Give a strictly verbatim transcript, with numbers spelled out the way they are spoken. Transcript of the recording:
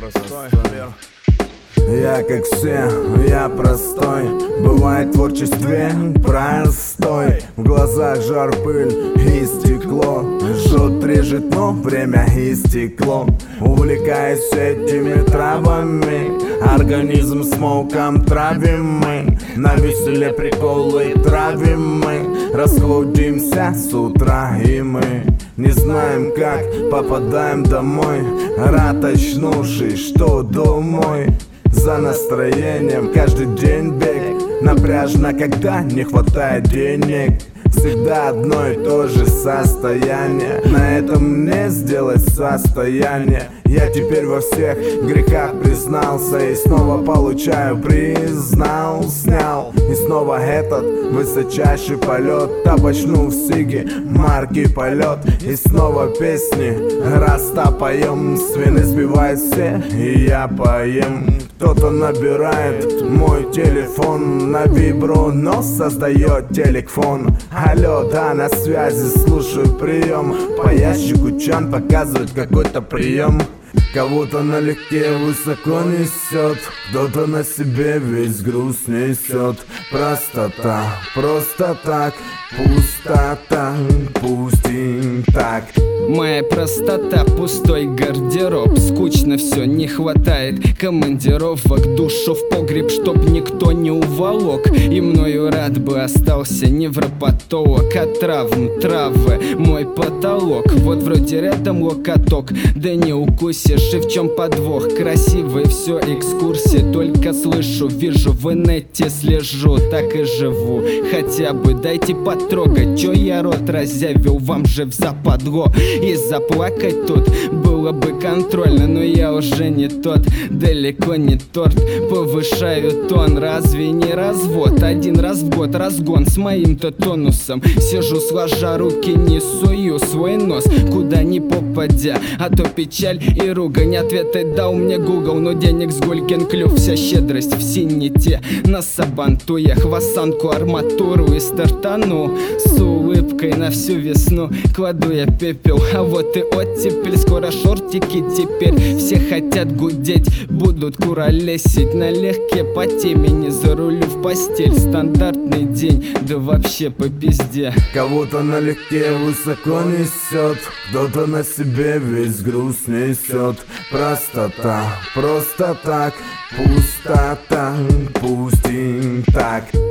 простой мир. Я как все, я простой. Бывает в творчестве простой. В глазах жар, пыль и стекло. Жжет, режет, но время истекло. Увлекаюсь этими травами. Организм смоком травим мы. На веселе приколы травим мы. Расходимся с утра и мы не знаем, как попадаем домой. Рад очнувшись, что домой. За настроением каждый день бег. Напряжно, когда не хватает денег. Всегда одно и то же состояние. На этом мне сделать состояние. Я теперь во всех грехах признался. И снова получаю, признал, снял. И снова этот высочайший полет. Табачну в сиге, марки полет. И снова песни раста поем. Свины сбивают все, и я поем. Кто-то набирает мой телефон на вибру, но создает телефон. Алло, да, на связи, слушаю прием. По ящику чан показывает какой-то прием. Кого-то налегке высоко несет, кто-то на себе весь груз несет. Простота, просто так, пустота, пусть и так. Моя простота, пустой гардероб. Скучно все, не хватает командировок. Душу в погреб, чтоб никто не уволок. И мною рад бы остался невропатолог. От травм, травы, мой потолок. Вот вроде рядом локоток, да не укусишь. И в чем подвох? Красивый все экскурсии. Только слышу, вижу, в инете слежу. Так и живу, хотя бы дайте потрогать. Чё я рот разъявил, вам же в западло. И заплакать тут было бы контрольно, но я уже не тот, далеко не торт. Повышаю тон, разве не развод? Один раз в год разгон с моим-то тонусом. Сижу сложа руки, не сую свой нос куда ни попадя. А то печаль и ругань. Ответы дал мне Google, но денег с Гулькин клюв. Вся щедрость в синете на сабантуях. В осанку арматуру и стартану. С улыбкой на всю весну кладу я пепел. А вот и оттепель, скоро шортики теперь. Все хотят гудеть, будут куролесить налегке по темени. За рулю в постель, стандартный день, да вообще по пизде. Кого-то налегке высоко несет, кто-то на себе весь груз несет. Простота, просто так, пустота, пусть и так.